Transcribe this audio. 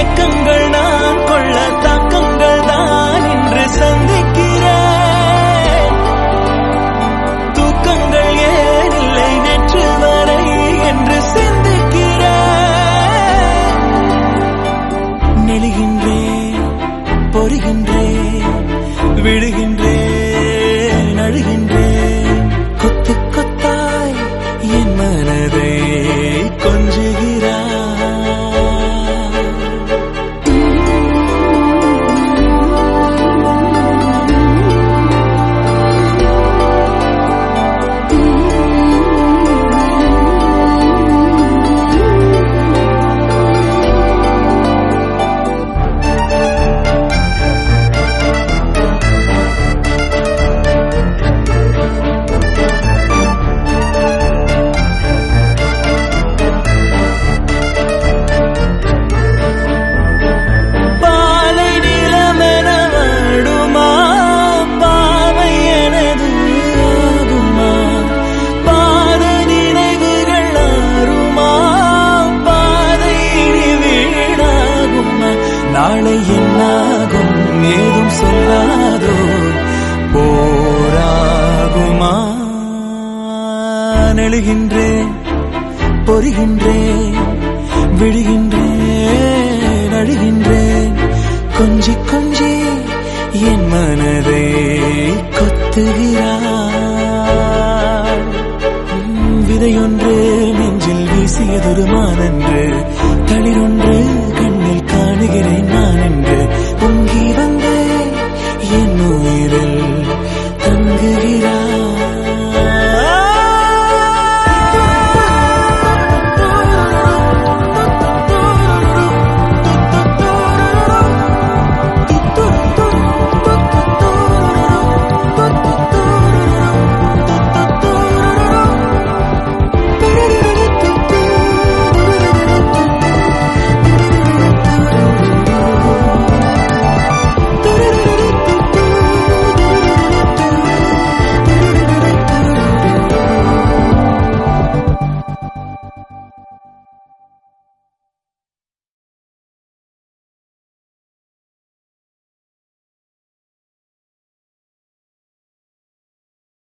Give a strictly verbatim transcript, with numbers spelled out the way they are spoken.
ஏக்கங்கள் நான் கொள்ள தாக்கங்கள் தான் இன்று சந்திக்கிறேன். தூக்கங்கள் ஏன் இல்லை நேற்று வரை என்று சிந்திக்கிறேன். நெளிகின்றேன், பொறுகின்றேன், விழுகின்றேன், அழுகின்றேன். கொத்து கொத்தாய் என் மனதை கொஞ்சுகிறாய். நாளை என்னாகும் ஏதும் சொல்லாதோ போராகுமா? நெழுகின்றேன், பொறுகின்றேன், விழுகின்றேன், அழுகின்றேன். கொஞ்சி கொஞ்சி என் மனதை கொத்துகிறாள். விதையொன்று நெஞ்சில் வீசியதொரு மானன்று தளிரொன்று